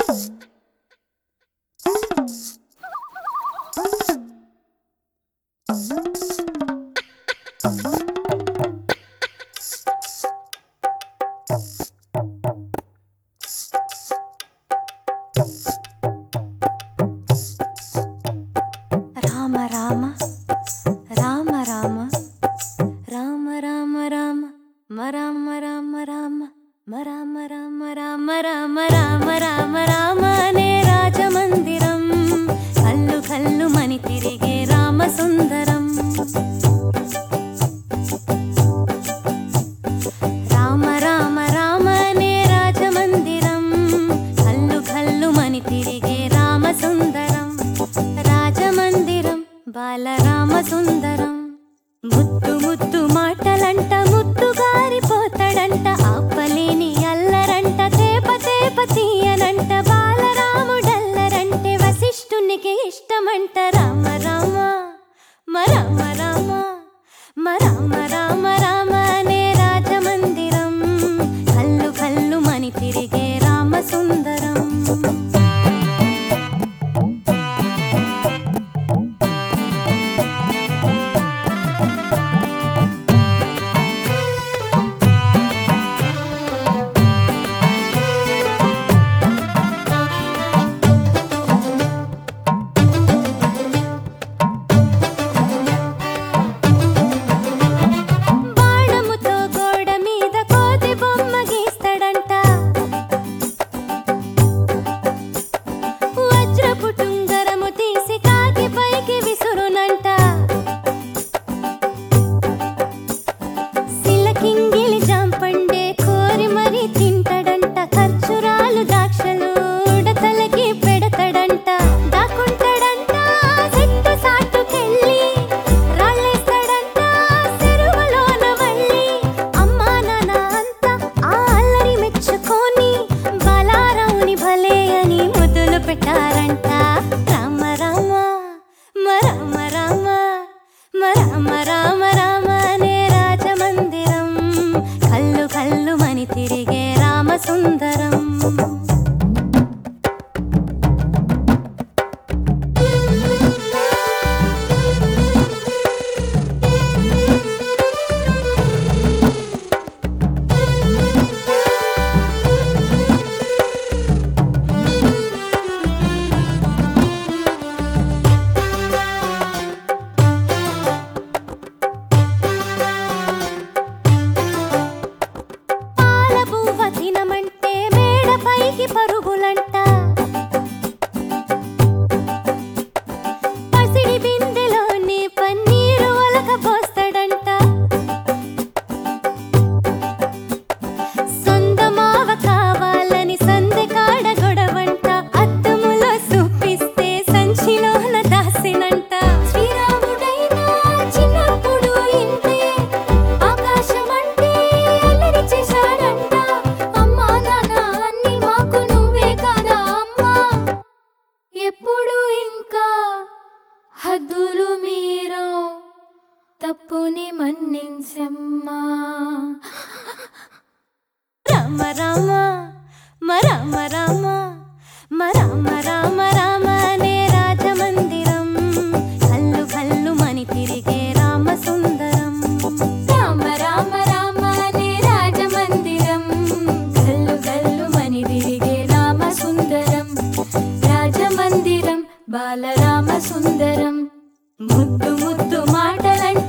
రామ రామ రామ రామ రామ రామ రామ మరామ రామ రామ మరామ రామ రామ రామ రామ రామ రామ అనే రాజమందిరం కల్లు కల్లు మని తిరిగే రామ సుందరం రామ రామ రామ అనే రాజమందిరం కల్లు కల్లు మని తిరిగే రామ సుందరం రాజమందిరం బాలరామ సుందరం ముద్దు ముద్దు మాటలంట ముద్దు గారిపోతాడంట ఆపలేని అల్లరంట తేప తేప తీయనంట బాలరాముడల్లరంటే వశిష్ఠునికి ఇష్టమంట రామ రామ మరామ రామ మరామ రామ రామ అనే రాజమందిరం కల్లు కల్లు మని తిరిగే రామ సుందరం పెట్టారంట రామ రామ మరామ రామ మరామ రామ రామ అనే రాజమందిరం కల్లు కల్లు మని తిరిగే రామ సుందరం పరుగులంట పసిడి బిందెలోని పన్నీరు ఒలక పోస్తాడంట సొందమావ కావాలని సందె కాడ గొడవంట అద్దములో చూపిస్తే సంచిలోన దాసినంట శ్రీరాముడైనా చిన్నప్పుడు ఇంతే ఆకాశమంటే అల్లరి చేశాడంట అమ్మా నాన్న అన్ని మాకు నువ్వే కదా అమ్మా ఎప్పుడు ఇంకా హద్దులు మీరో తప్పుని మన్నించమ్మా రామ రామ మరామ రామ మరామ రామ రామ అనే రాజమందిరం కల్లు కల్లు మని తిరిగే రామ సుందరం రామ రామ రామ అనే రాజమందిరం కల్లు కల్లు మని తిరిగే రామ సుందరం రాజమందిరం బాలరామ సుందరం ముద్దు ముద్దు మాటలంట